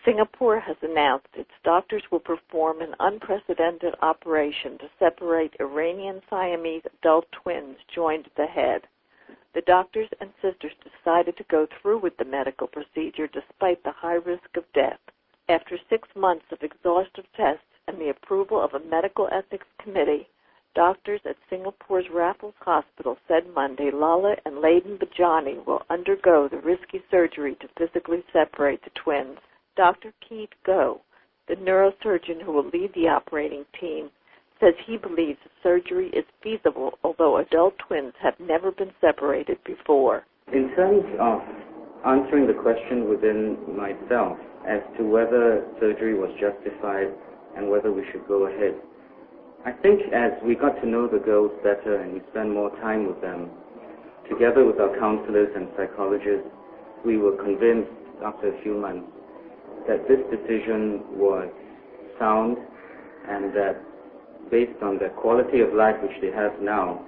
Singapore has announced its doctors will perform an unprecedented operation to separate Iranian Siamese adult twins joined at the head. The doctors and sisters decided to go through with the medical procedure despite the high risk of death. After 6 months of exhaustive tests and the approval of a medical ethics committee, doctors at Singapore's Raffles Hospital said Monday Lala and Layden Bajani will undergo the risky surgery to physically separate the twins. Dr. Keith Goh, the neurosurgeon who will lead the operating team, says he believes the surgery is feasible, although adult twins have never been separated before. In terms of answering the question within myself as to whether surgery was justified and whether we should go ahead, I think as we got to know the girls better and we spent more time with them, together with our counselors and psychologists, we were convinced after a few months that this decision was sound and that based on the quality of life which they have now,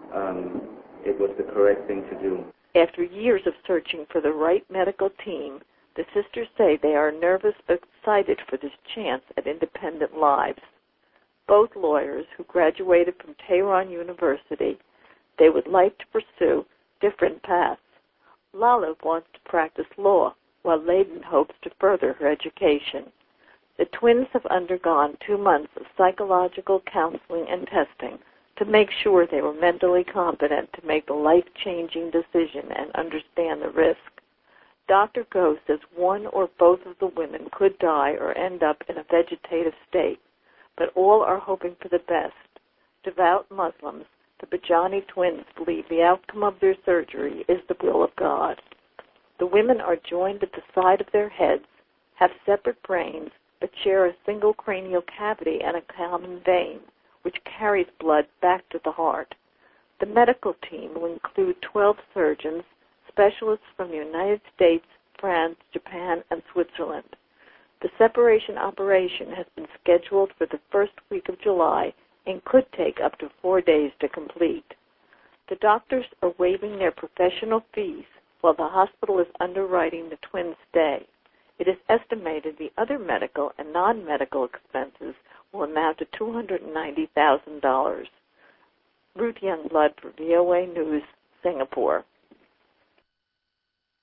it was the correct thing to do. After years of searching for the right medical team, the sisters say they are nervous but excited for this chance at independent lives. Both lawyers who graduated from Tehran University, they would like to pursue different paths. Lala wants to practice law, while Layden hopes to further her education. The twins have undergone 2 months of psychological counseling and testing to make sure they were mentally competent to make the life-changing decision and understand the risk. Dr. Goh says one or both of the women could die or end up in a vegetative state, but all are hoping for the best. Devout Muslims, the Bajani twins believe the outcome of their surgery is the will of God. The women are joined at the side of their heads, have separate brains, but share a single cranial cavity and a common vein, which carries blood back to the heart. The medical team will include 12 surgeons, specialists from the United States, France, Japan, and Switzerland. The separation operation has been scheduled for the first week of July and could take up to 4 days to complete. The doctors are waiving their professional fees while the hospital is underwriting the twins' stay. It is estimated the other medical and non-medical expenses will amount to $290,000. Ruth Youngblood for VOA News, Singapore.